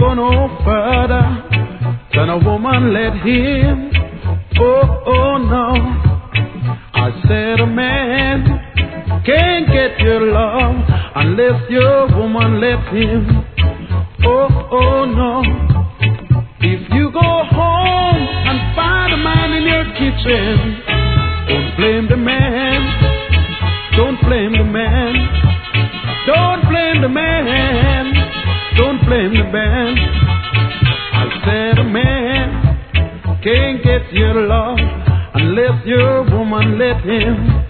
go no further than a woman let him. Oh no, I said a man can't get your love unless your woman let him. Oh no, if you go home and find a man in your kitchen, don't blame the man, don't blame the man, don't blame the man, don't blame the man. I said a man can't get your love unless your woman let him.